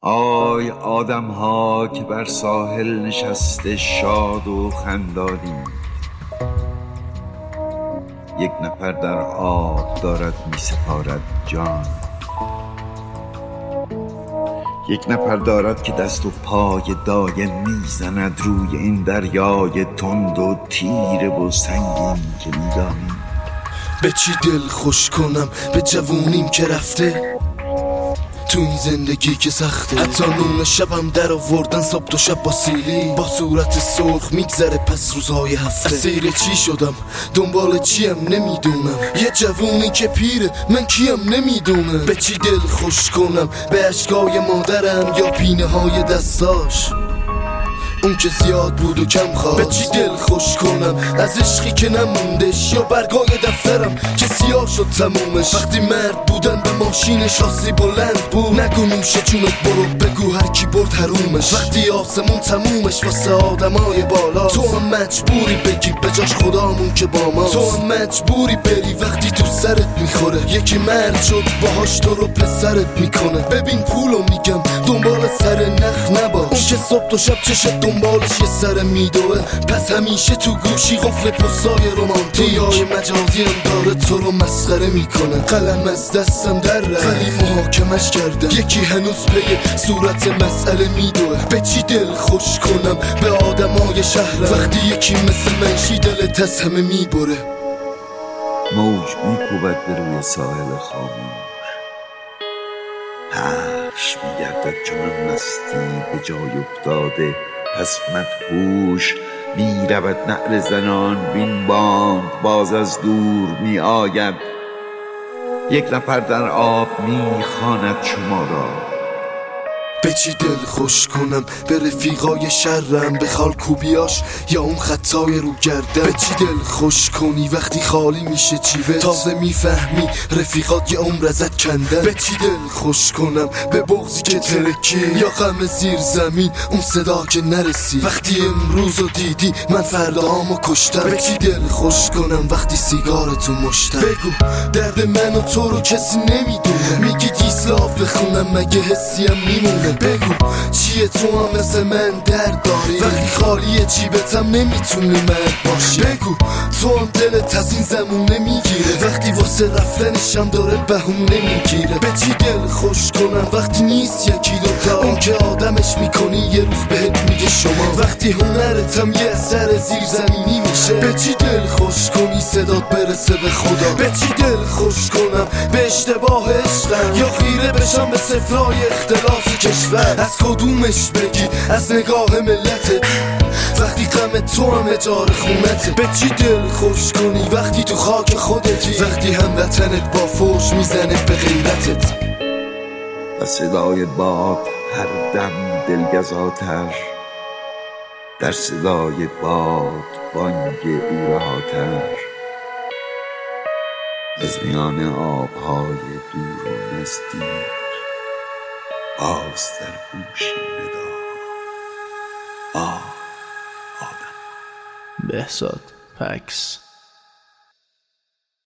آی آدم ها که بر ساحل نشسته شاد و خندانید، یک نفر در آب دارد می سپارد جان، یک نفر دارد که دست و پای دایم میزند روی این دریای تند و تیره و سنگین که میدانی. به چی دل خوش کنم به جوونیم که رفته تو این زندگی که سخته، حتی نون شبم در آوردن صبح و شب با سیلی، با صورت سرخ میگذره پس روزهای هفته. اسیر چی شدم دنبال چیم نمیدونم، یه جوونی که پیره من کیم نمیدونم. به چی دل خوش کنم به اشکای مادرم یا پینه های دستاش اون که زیاد بود و کم خواست. به چی دل خوش کنم از عشقی که نموندش یا برگای دفترم که سیاه شد تمومش. وقتی مرد بودن به ماشین شاسی بلند بود، نگو نوش جونت برو بگو هر کی برد حرومش. وقتی آسمون تمومش واسه آدمای بالا، تو هم مجبوری بگی به جاش خدامون که با ماست. تو هم مجبوری بری وقتی تو سرت میخوره، یکی مرد شد باهاش تو رو پسرت میکنه. ببین پولو میگم دنبال سر نخ نباش، اون که صبح و شب چشت دنبالش یه سر میدوه، پس همیشه تو گوشی قفل پستای رومانتیک. های مجازی هم داره تو رو مسخره میکنه، قلم از دستم در رفت ولی محاکمش کردم، یکی هنوز پی صورت مسئله میدوه. به چی دل خوش کنم به آدمای شهرم وقتی یکی مثل منشی دلت از همه میبره. موج میکوبد به روی ساحل خاموش، پخش میگردد چنان مستی به جای افتاده، پس مدهوش میرود نعل زنان بین باند باز از دور می آید. یک نفر در آب میخواند شما را. به چی دل خوش کنم به رفیقای شرم، به خالکوبیاش یا اون خطای رو گردن. به چی دل خوش کنی وقتی خالی میشه جیبت، تازه میفهمی رفیقات یه عمر ازت کندن. به چی دل خوش کنم به بغضی که ترکی یا غم زیر زمین اون صدا که نرسی، وقتی امروزو دیدی من فردامو کشتم. به چی دل خوش کنم وقتی سیگارتو مشتم. بگو درد من و تو رو کسی نمیدونه، میگی دیسلاف بخونم مگه حسیم میمونه. بگو چیه تو هم مثل من درد داری وقتی خالی جیبتم نمیتونی مرد باشی. بگو تو هم دلت از این زمونه میگیره وقتی واسه رفتنشم داره بهونه میگیره. به چی دل خوش کنم وقتی نیست یکی دوتا، اون که آدمش میکنی یه روز بهت میگه شما، وقتی هنرتم یه اثر زیر زمینی میشه. به چی دل خوش کنی صدات برسه به خدا. به چی دل خوش کنم به اشتباه عشقم یا خیره بشم به صفرای اختلاف کشور. از کدومش بگی از نگاه ملته وقتی غم تو هم اجاره خونته. به چی دل خوش کنی وقتی تو خاک خودتی، وقتی هموطنت با فوش میزنه به غیرتت. و صدای باد هر دم دلگزاتر، در صدای باد بانگ او رهاتر، از میان آبهای دور و نزدیک باز در گوشی ندا. آدم بهزاد پکس.